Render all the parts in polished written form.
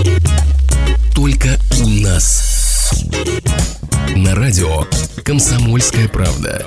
Только у нас. На радио «Комсомольская правда».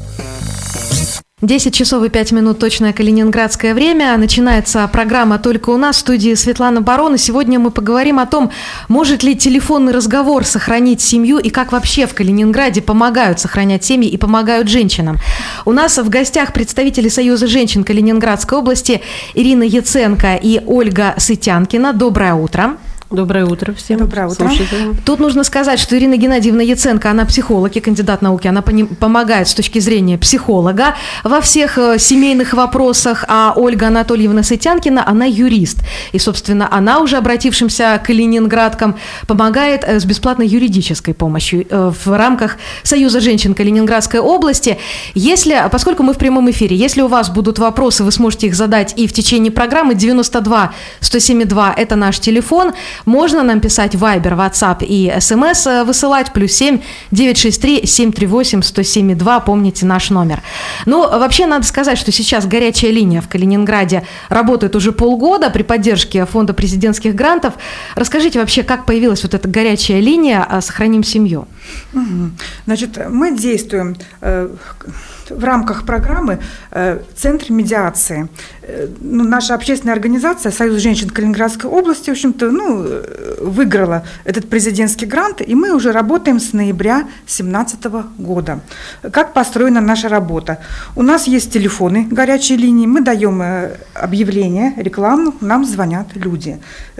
10 часов и 5 минут, точное калининградское время. Начинается программа «Только у нас», в студии Светлана Барон. И сегодня мы поговорим о том, может ли телефонный разговор сохранить семью и как вообще в Калининграде помогают сохранять семьи и помогают женщинам. У нас в гостях представители Союза женщин Калининградской области Ирина Яценко и Ольга Сытянкина. Доброе утро. Доброе утро всем. Доброе утро. Тут нужно сказать, что Ирина Геннадьевна Яценко, она психолог и кандидат науки, она помогает с точки зрения психолога во всех семейных вопросах, а Ольга Анатольевна Сытянкина, она юрист. И, собственно, она уже обратившимся калининградкам помогает с бесплатной юридической помощью в рамках Союза женщин Калининградской области. Поскольку мы в прямом эфире, если у вас будут вопросы, вы сможете их задать и в течение программы. 92 107 это наш телефон. Можно нам писать Viber, WhatsApp и SMS высылать, +7 963 738 107,2, помните наш номер. Ну, вообще надо сказать, что сейчас горячая линия в Калининграде работает уже полгода при поддержке Фонда президентских грантов. Расскажите вообще, как появилась вот эта горячая линия «Сохраним семью». Значит, мы действуем в рамках программы «Центр медиации». Наша общественная организация «Союз женщин Калининградской области», в общем-то, выиграла этот президентский грант, и мы уже работаем с ноября 2017 года. Как построена наша работа? У нас есть телефоны горячей линии, мы даем объявления, рекламу, нам звонят люди.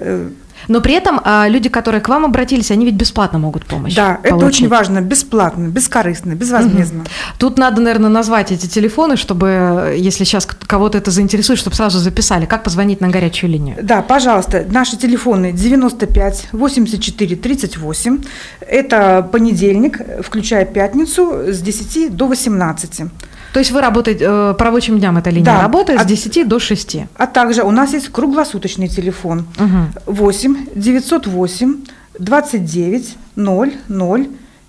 Но при этом люди, которые к вам обратились, они ведь бесплатно могут помощь получить. Это очень важно, бесплатно, бескорыстно, безвозмездно. Угу. Тут надо, наверное, назвать эти телефоны, чтобы, если сейчас кого-то это заинтересует, чтобы сразу записали. Как позвонить на горячую линию? Да, пожалуйста, наши телефоны 95 84 38. Это понедельник, включая пятницу, с 10 до 18. То есть вы работаете, по рабочим дням эта линия работает с 10 до 6. А также у нас есть круглосуточный телефон 8 908 29 00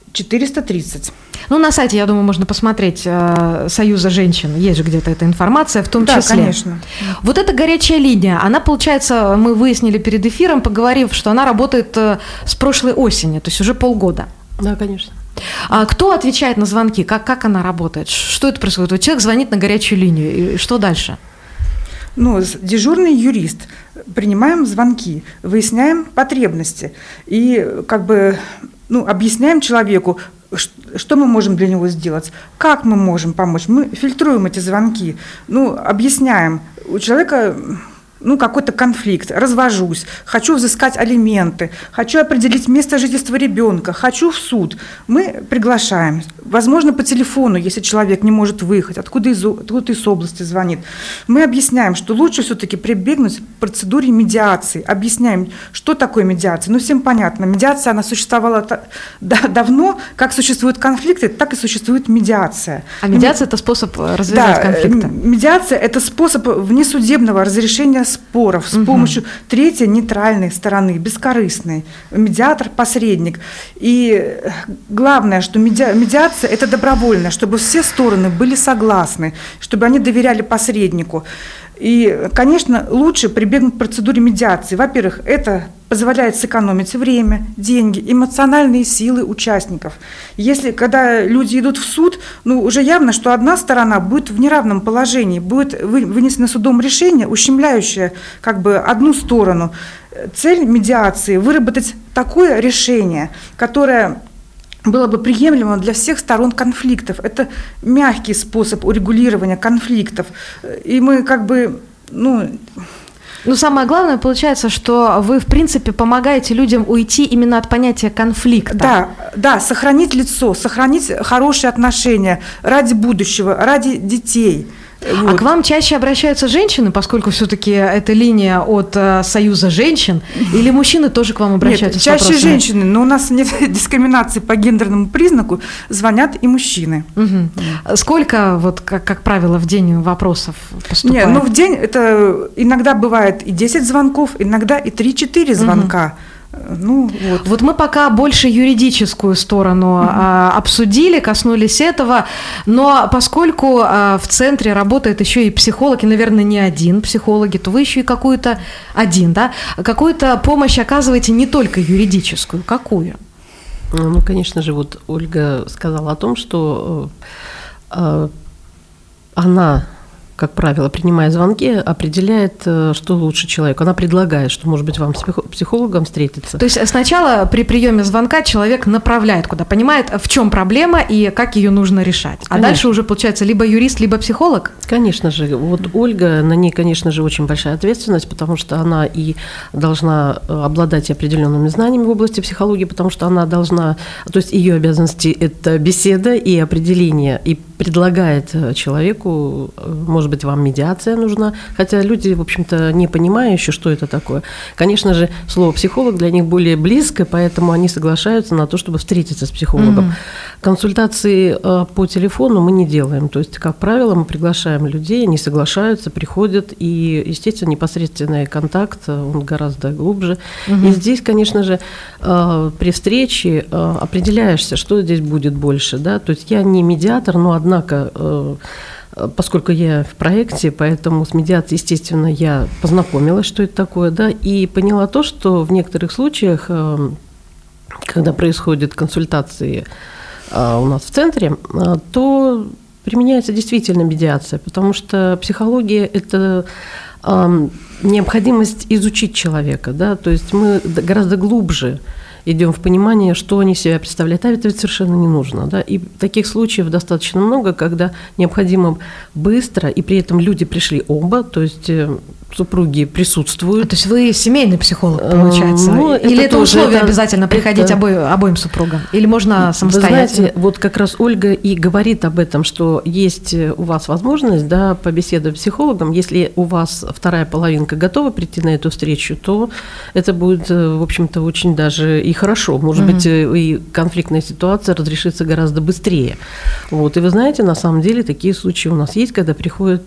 430. На сайте, я думаю, можно посмотреть Союза женщин, есть же где-то эта информация в том числе. Да, конечно. Вот эта горячая линия, она, получается, мы выяснили перед эфиром, поговорив, что она работает с прошлой осени, то есть уже полгода. Да, конечно. А кто отвечает на звонки? Как она работает? Что это происходит? Вот человек звонит на горячую линию, и что дальше? Дежурный юрист. Принимаем звонки, выясняем потребности и объясняем человеку, что мы можем для него сделать, как мы можем помочь. Мы фильтруем эти звонки, объясняем. У человека какой-то конфликт, развожусь, хочу взыскать алименты, хочу определить место жительства ребенка, хочу в суд. Мы приглашаем, возможно, по телефону, если человек не может выехать, откуда из области звонит. Мы объясняем, что лучше все-таки прибегнуть к процедуре медиации, объясняем, что такое медиация. Всем понятно, медиация, она существовала давно, как существуют конфликты, так и существует медиация. А медиация – это способ развязать конфликты? Медиация – это способ внесудебного разрешения споров с помощью третьей нейтральной стороны, бескорыстной. Медиатор, посредник. И главное, что медиация – это добровольно, чтобы все стороны были согласны, чтобы они доверяли посреднику. И, конечно, лучше прибегнуть к процедуре медиации. Во-первых, это позволяет сэкономить время, деньги, эмоциональные силы участников. Когда люди идут в суд, уже явно, что одна сторона будет в неравном положении, будет вынесено судом решение, ущемляющее одну сторону. Цель медиации – выработать такое решение, которое было бы приемлемо для всех сторон конфликтов. Это мягкий способ урегулирования конфликтов. И мы самое главное, получается, что вы, в принципе, помогаете людям уйти именно от понятия конфликта. Да, сохранить лицо, сохранить хорошие отношения ради будущего, ради детей. А к вам чаще обращаются женщины, поскольку все-таки это линия от Союза женщин, или мужчины тоже к вам обращаются? Нет, чаще женщины, но у нас нет дискриминации по гендерному признаку, звонят и мужчины. Угу. Сколько, как правило, в день вопросов поступает? В день это иногда бывает и 10 звонков, иногда и 3-4 звонка. Вот мы пока больше юридическую сторону обсудили, коснулись этого, но поскольку в центре работает еще и психолог, и, наверное, не один психологи, то вы еще и какую-то помощь оказываете не только юридическую. Какую? Ну, конечно же, вот Ольга сказала о том, что она, как правило, принимая звонки, определяет, что лучше человеку. Она предлагает, что, может быть, вам с психологом встретиться. То есть сначала при приеме звонка человек направляет куда, понимает, в чем проблема и как ее нужно решать. А дальше уже, получается, либо юрист, либо психолог? Конечно же. Вот Ольга, на ней, конечно же, очень большая ответственность, потому что она и должна обладать определенными знаниями в области психологии, потому что она должна, то есть ее обязанности – это беседа и определение, и предлагает человеку, может быть, вам медиация нужна, хотя люди, в общем-то, не понимают еще, что это такое. Конечно же, слово «психолог» для них более близко, поэтому они соглашаются на то, чтобы встретиться с психологом. Консультации по телефону мы не делаем, то есть, как правило, мы приглашаем людей, они соглашаются, приходят, и, естественно, непосредственный контакт, он гораздо глубже. И здесь, конечно же, при встрече определяешься, что здесь будет больше, да, то есть я не медиатор, но, однако, поскольку я в проекте, поэтому с медиацией, естественно, я познакомилась, что это такое, да, и поняла то, что в некоторых случаях, когда происходят консультации у нас в центре, то применяется действительно медиация, потому что психология – это необходимость изучить человека, да, то есть мы гораздо глубже идем в понимание, что они себя представляют, а это ведь совершенно не нужно. Да? И таких случаев достаточно много, когда необходимо быстро, и при этом люди пришли оба, то есть супруги присутствуют. То есть вы семейный психолог, получается? Или это условие обязательно приходить обоим супругам? Или можно самостоятельно? Вы знаете, вот как раз Ольга и говорит об этом, что есть у вас возможность, да, побеседовать с психологом. Если у вас вторая половинка готова прийти на эту встречу, то это будет, в общем-то, очень даже и хорошо. Может быть, и конфликтная ситуация разрешится гораздо быстрее. Вот. И вы знаете, на самом деле такие случаи у нас есть, когда приходят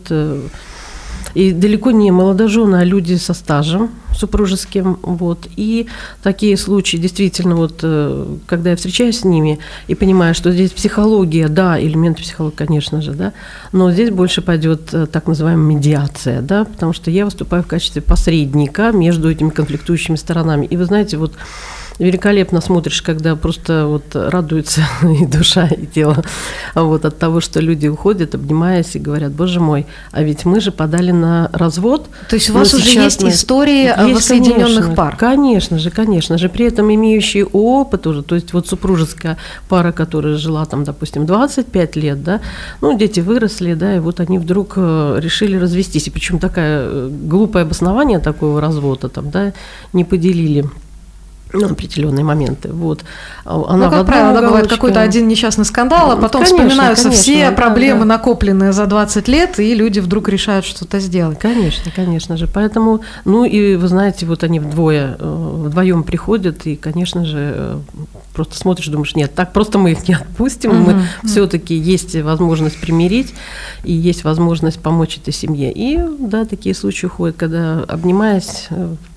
и далеко не молодожены, а люди со стажем супружеским. Вот. И такие случаи действительно, вот, когда я встречаюсь с ними и понимаю, что здесь психология, да, элементы психологии, конечно же, да, но здесь больше пойдет так называемая медиация, да, потому что я выступаю в качестве посредника между этими конфликтующими сторонами. И вы знаете, вот великолепно смотришь, когда просто вот радуется и душа, и тело вот, от того, что люди уходят, обнимаясь и говорят: боже мой, а ведь мы же подали на развод. То есть у вас уже есть истории воссоединенных пар? Конечно же. При этом имеющие опыт уже, то есть вот супружеская пара, которая жила там, допустим, 25 лет, да, ну, дети выросли, да, и вот они вдруг решили развестись. И причем такое глупое обоснование такого развода там, да, не поделили на определенные моменты. Вот. Она, как правило, бывает какой-то один несчастный скандал, а потом вспоминаются все проблемы, накопленные за 20 лет, и люди вдруг решают что-то сделать. Конечно же. Поэтому, ну и вы знаете, вот они вдвоем приходят, и, конечно же, просто смотришь, думаешь, нет, так просто мы их не отпустим, мы все-таки есть возможность примирить, и есть возможность помочь этой семье. И, да, такие случаи уходят, когда, обнимаясь,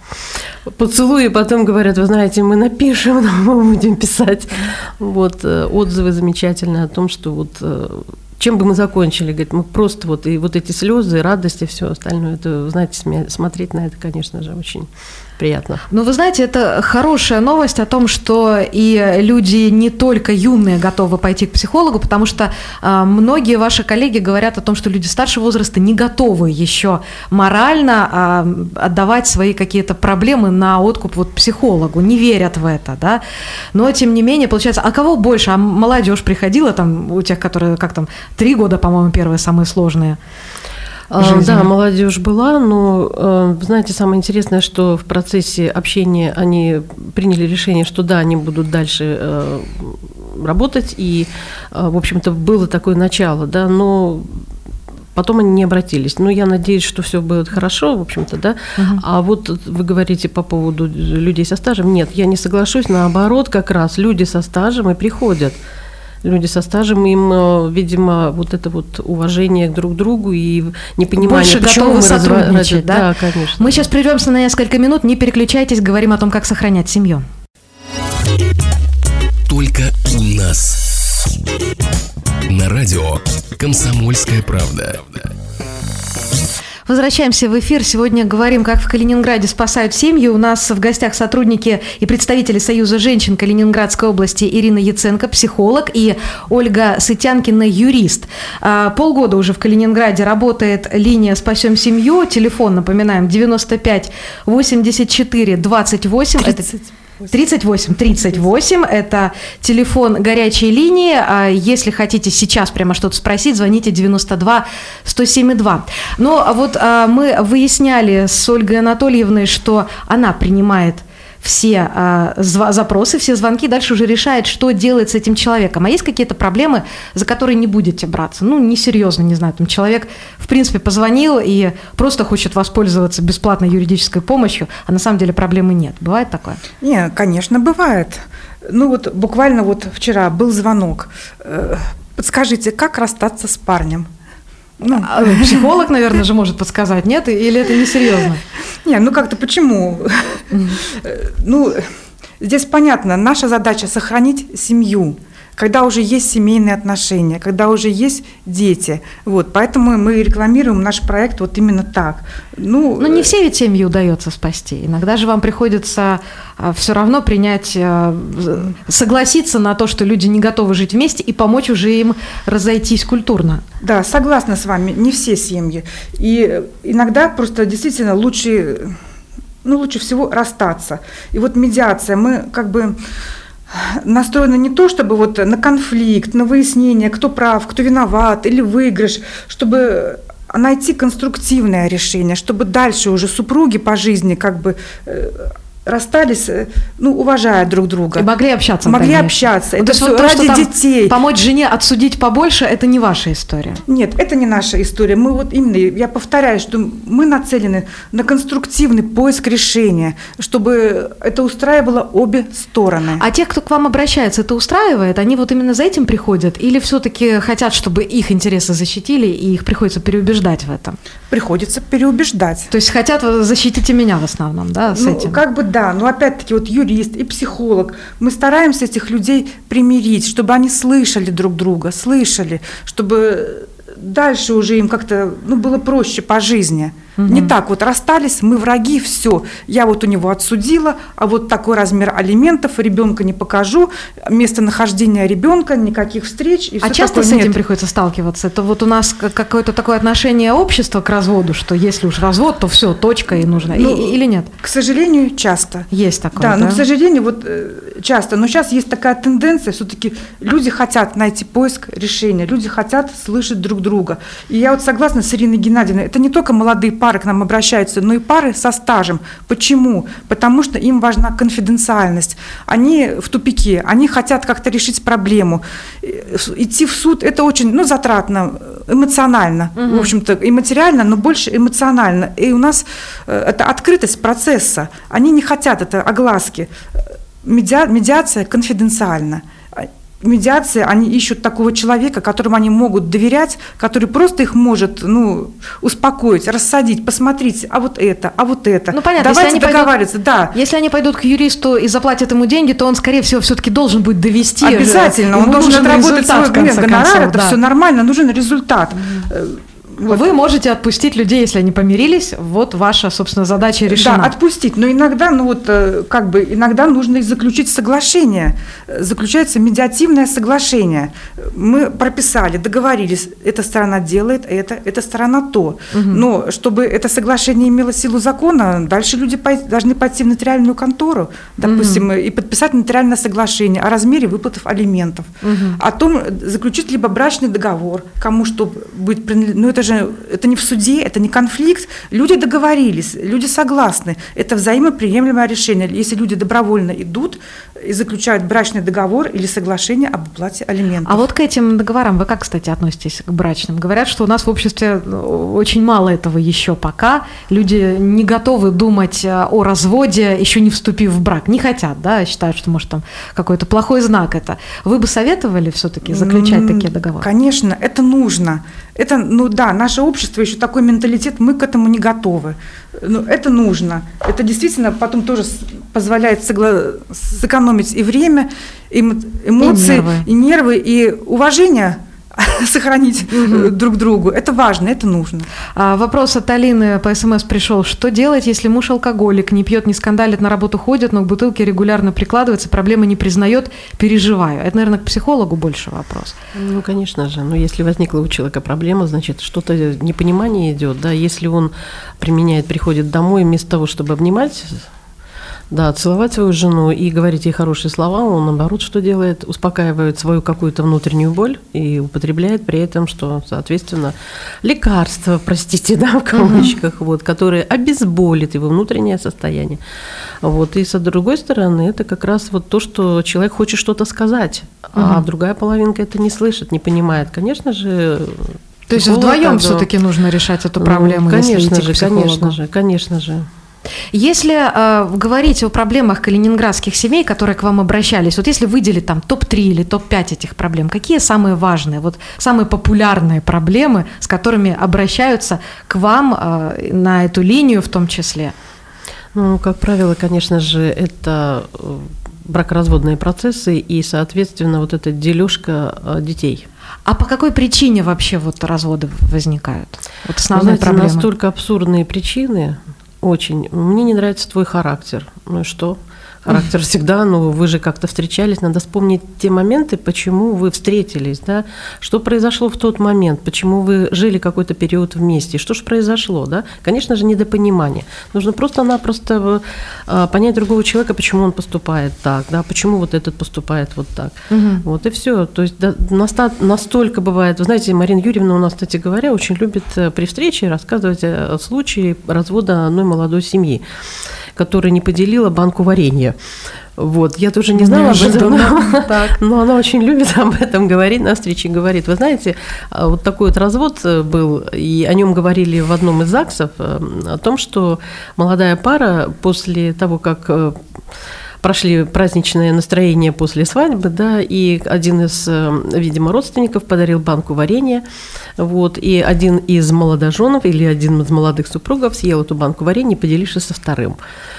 поцелуи, потом говорят: вы знаете, мы напишем, мы будем писать. Вот, отзывы замечательные о том, что вот чем бы мы закончили, говорит, мы просто вот, и вот эти слезы, и радость, и все остальное, это, знаете, смотреть на это, конечно же, очень приятно. Ну, вы знаете, это хорошая новость о том, что и люди не только юные готовы пойти к психологу, потому что многие ваши коллеги говорят о том, что люди старшего возраста не готовы еще морально отдавать свои какие-то проблемы на откуп вот психологу, не верят в это, да. Но, тем не менее, получается, а кого больше? А молодежь приходила там, у тех, которые, как там, 3 года, по-моему, первые самые сложные? Да, молодежь была, но, знаете, самое интересное, что в процессе общения они приняли решение, что да, они будут дальше работать, и, в общем-то, было такое начало, да, но потом они не обратились. Но я надеюсь, что все будет хорошо, в общем-то, да. А вот вы говорите по поводу людей со стажем. Нет, я не соглашусь, наоборот, как раз люди со стажем и приходят. люди со стажем, им, видимо, вот это вот уважение друг к другу и непонимание, больше почему готовы мы сотрудничать, да? Да, конечно. Мы сейчас прервемся на несколько минут, не переключайтесь, говорим о том, как сохранять семью. Только у нас. На радио «Комсомольская правда». Возвращаемся в эфир. Сегодня говорим, как в Калининграде спасают семьи. У нас в гостях сотрудники и представители Союза женщин Калининградской области Ирина Яценко, психолог, и Ольга Сытянкина, юрист. Полгода уже в Калининграде работает линия «Спасем семью». Телефон, напоминаем, 95 84 28. 38. Это телефон горячей линии. Если хотите сейчас прямо что-то спросить, звоните 92 107 2. Но вот мы выясняли с Ольгой Анатольевной, что она принимает все запросы, все звонки, дальше уже решает, что делать с этим человеком. А есть какие-то проблемы, за которые не будете браться? Ну, несерьезно, не знаю, там человек, в принципе, позвонил и просто хочет воспользоваться бесплатной юридической помощью, а на самом деле проблемы нет. Бывает такое? Нет, конечно, бывает. Ну вот буквально вот вчера был звонок. Подскажите, как расстаться с парнем? Психолог, наверное, же может подсказать, нет? Или это несерьезно? Не, ну как-то почему? Ну, здесь понятно, наша задача сохранить семью, когда уже есть семейные отношения, когда уже есть дети. Вот, поэтому мы рекламируем наш проект вот именно так. Но не все ведь семьи удается спасти. Иногда же вам приходится все равно принять, согласиться на то, что люди не готовы жить вместе, и помочь уже им разойтись культурно. Да, согласна с вами, не все семьи. И иногда просто действительно лучше всего расстаться. И вот медиация, мы как бы настроены не то, чтобы вот на конфликт, на выяснение, кто прав, кто виноват или выигрыш, чтобы найти конструктивное решение, чтобы дальше уже супруги по жизни как бы расстались, уважая друг друга. И могли общаться. Это все ради детей. Помочь жене отсудить побольше – это не ваша история. Нет, это не наша история. Мы вот именно, я повторяю, что мы нацелены на конструктивный поиск решения, чтобы это устраивало обе стороны. А тех, кто к вам обращается, это устраивает? Они вот именно за этим приходят? Или все-таки хотят, чтобы их интересы защитили, и их приходится переубеждать в этом? Приходится переубеждать. То есть хотят защитите меня в основном, да, с этим? Как бы да, но опять-таки вот юрист и психолог, мы стараемся этих людей примирить, чтобы они слышали друг друга, чтобы дальше уже им как-то было проще по жизни. Не так вот расстались, мы враги, все. Я вот у него отсудила, а вот такой размер алиментов, ребенка не покажу, местонахождение ребенка, никаких встреч. И а часто с этим приходится сталкиваться? Это вот у нас какое-то такое отношение общества к разводу, что если уж развод, то все, точка и нужно. Или нет? К сожалению, часто. Есть такое, да? Но, к сожалению, вот часто. Но сейчас есть такая тенденция, все-таки люди хотят найти поиск решения, люди хотят слышать друг друга. И я вот согласна с Ириной Геннадьевной, это не только молодые пары к нам обращаются, но и пары со стажем. Почему? Потому что им важна конфиденциальность. Они в тупике, они хотят как-то решить проблему. Идти в суд – это очень затратно, эмоционально, в общем-то, и материально, но больше эмоционально. И у нас это открытость процесса. Они не хотят это огласки. Медиация конфиденциальна. Медиация, они ищут такого человека, которому они могут доверять, который просто их может, успокоить, рассадить, посмотреть, а вот это. Понятно, давайте договариваться, да. Если они пойдут к юристу и заплатят ему деньги, то он, скорее всего, все-таки должен будет довести. Обязательно, он должен отработать свой гонорар, это все нормально, нужен результат. Вот. Вы можете отпустить людей, если они помирились, вот ваша, собственно, задача решена. Да, отпустить, но иногда, иногда нужно и заключить соглашение. Заключается медиативное соглашение. Мы прописали, договорились, эта сторона делает это, эта сторона то. Но чтобы это соглашение имело силу закона, дальше люди должны пойти в нотариальную контору, допустим, и подписать нотариальное соглашение о размере выплатов алиментов, о том, заключить либо брачный договор, кому что будет принадлежать. Это не в суде, это не конфликт. Люди договорились, люди согласны. Это взаимоприемлемое решение. Если люди добровольно идут, и заключают брачный договор или соглашение об уплате алиментов. А вот к этим договорам вы как, кстати, относитесь к брачным? Говорят, что у нас в обществе очень мало этого еще пока. Люди не готовы думать о разводе, еще не вступив в брак. Не хотят, да, считают, что, может, там какой-то плохой знак это. Вы бы советовали все-таки заключать такие договоры? Конечно, это нужно. Это, наше общество, еще такой менталитет, мы к этому не готовы. Но это нужно. Это действительно потом тоже позволяет сэкономить и время, и эмоции, и нервы, и уважение сохранить друг другу. Это важно, это нужно. Вопрос от Алины по СМС пришел. Что делать, если муж алкоголик, не пьет, не скандалит, на работу ходит, но к бутылке регулярно прикладывается, проблемы не признает, переживаю? Это, наверное, к психологу больше вопрос. Ну, конечно же. Но если возникла у человека проблема, значит, что-то непонимание идет. Да? Если он приходит домой, вместо того, чтобы обнимать, да, целовать свою жену и говорить ей хорошие слова, он, наоборот, что делает? Успокаивает свою какую-то внутреннюю боль и употребляет при этом, что, соответственно, лекарство, простите, да, в кавычках, которое обезболит его внутреннее состояние. И, с другой стороны, это как раз то, что человек хочет что-то сказать, а другая половинка это не слышит, не понимает. Конечно же, то есть вдвоем все-таки нужно решать эту проблему, конечно же. Если говорить о проблемах калининградских семей, которые к вам обращались, если выделить там топ-3 или топ-5 этих проблем, какие самые важные, самые популярные проблемы, с которыми обращаются к вам на эту линию в том числе? Ну, как правило, конечно же, это бракоразводные процессы и, соответственно, эта дележка детей. А по какой причине вообще разводы возникают? Основная проблема. Настолько абсурдные причины. Очень. Мне не нравится твой характер. Ну и что? Характер всегда, вы же как-то встречались, надо вспомнить те моменты, почему вы встретились, да, что произошло в тот момент, почему вы жили какой-то период вместе, что же произошло, да, конечно же, недопонимание. Нужно просто-напросто понять другого человека, почему он поступает так, да, почему этот поступает так. И все. То есть настолько бывает, вы знаете, Марина Юрьевна у нас, кстати говоря, очень любит при встрече рассказывать о случае развода одной молодой семьи, которая не поделила банку варенья. Я тоже не знала об этом, но она очень любит об этом говорить, на встрече говорит. Вы знаете, такой развод был, и о нем говорили в одном из ЗАГСов, о том, что молодая пара после того, как прошли праздничное настроение после свадьбы, да, и один из, видимо, родственников подарил банку варенья, и один из молодоженов или один из молодых супругов съел эту банку варенья, поделившись со вторым.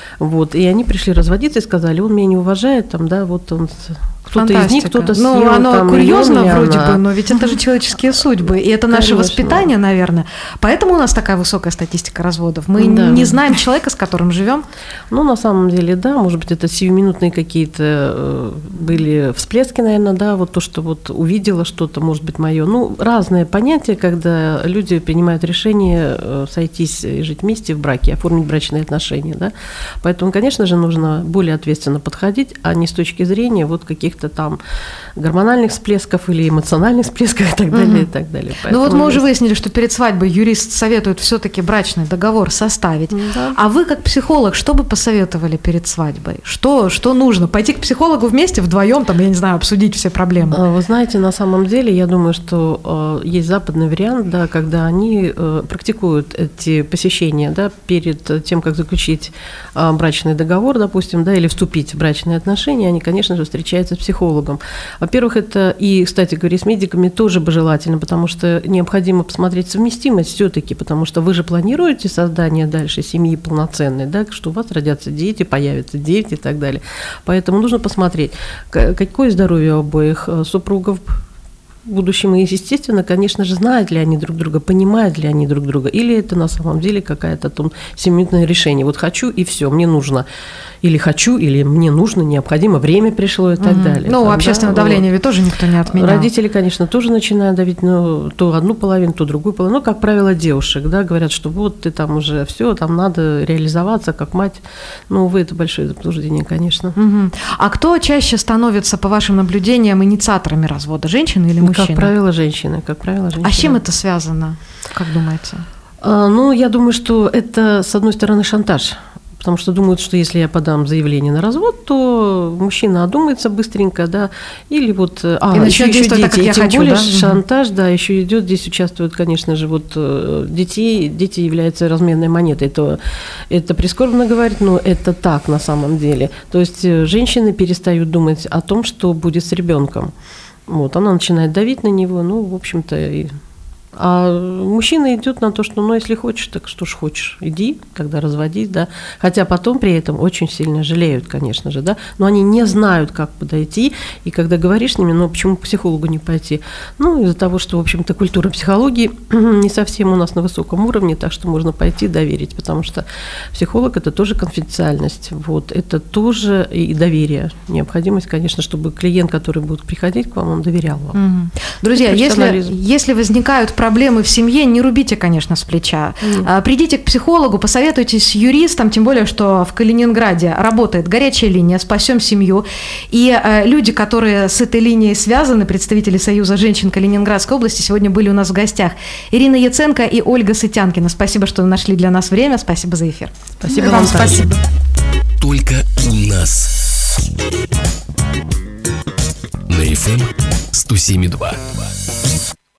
И они пришли разводиться и сказали, он меня не уважает, он кто-то из них, кто-то съел. Оно курьезно вроде бы, но ведь это же человеческие судьбы, и это наше воспитание, наверное. Поэтому у нас такая высокая статистика разводов. Мы не знаем человека, с которым живем. На самом деле, да, может быть, это сиюминутные какие-то были всплески, наверное, да, то, что увидела что-то, может быть, мое. Разные понятия, когда люди принимают решение сойтись и жить вместе в браке, оформить брачные отношения, да. Поэтому, конечно же, нужно более ответственно подходить, а не с точки зрения каких-то там гормональных всплесков или эмоциональных всплесков и так далее, и так далее. Поэтому мы уже выяснили, что перед свадьбой юрист советует все-таки брачный договор составить. Да. А вы, как психолог, что бы посоветовали перед свадьбой? Что нужно? Пойти к психологу вместе, вдвоем, я не знаю, обсудить все проблемы? Вы знаете, на самом деле, я думаю, что есть западный вариант, да, когда они практикуют эти посещения, да, перед тем, как заключить брачный договор, допустим, да, или вступить в брачные отношения, они, конечно же, встречаются с психологом. Во-первых, это и, кстати говоря, с медиками тоже бы желательно, потому что необходимо посмотреть совместимость все-таки, потому что вы же планируете создание дальше семьи полноценной, да, что у вас родятся дети, появятся дети и так далее. Поэтому нужно посмотреть, какое здоровье у обоих супругов в будущем, и, естественно, конечно же, знают ли они друг друга, понимают ли они друг друга, или это на самом деле какое-то семиминутное решение. Хочу, и все, мне нужно. Или хочу, или мне нужно, необходимо, время пришло и так далее. Общественное давление ведь тоже никто не отменял. Родители, конечно, тоже начинают давить, то одну половину, то другую половину. Как правило, девушек, да, говорят, что ты там уже все, там надо реализоваться как мать. Увы, это большое заблуждение, конечно. А кто чаще становится, по вашим наблюдениям, инициаторами развода, женщины или мужчины? Как правило, женщины. А с чем это связано, как думаете? Я думаю, что это, с одной стороны, шантаж. потому что думают, что если я подам заявление на развод, то мужчина одумается быстренько, да, или вот... еще дети, так, как я тем хочу, более да? шантаж, да, еще идет, здесь участвуют, конечно же, вот дети являются разменной монетой, это прискорбно говорить, но это так на самом деле. То есть женщины перестают думать о том, что будет с ребенком. Вот, она начинает давить на него, ну, в общем-то, а мужчина идет на то, что, ну, если хочешь, так что ж хочешь, иди, когда разводись, да. Хотя потом при этом очень сильно жалеют, конечно же, да, но они не знают, как подойти, и когда говоришь с ними, ну, почему к психологу не пойти? Ну, из-за того, что, в общем-то, культура психологии не совсем у нас на высоком уровне, так что можно пойти доверить, потому что психолог – это тоже конфиденциальность, вот, это тоже и доверие, необходимость, конечно, чтобы клиент, который будет приходить к вам, он доверял вам. Друзья, если возникают проблемы в семье, не рубите, конечно, с плеча. Придите к психологу, посоветуйтесь с юристом, тем более, что в Калининграде работает горячая линия «Спасем семью». И люди, которые с этой линией связаны, представители Союза женщин Калининградской области, сегодня были у нас в гостях. Ирина Яценко и Ольга Сытянкина. Спасибо, что нашли для нас время. Спасибо за эфир. Спасибо вам. Спасибо. Только у нас. На FM 107.2.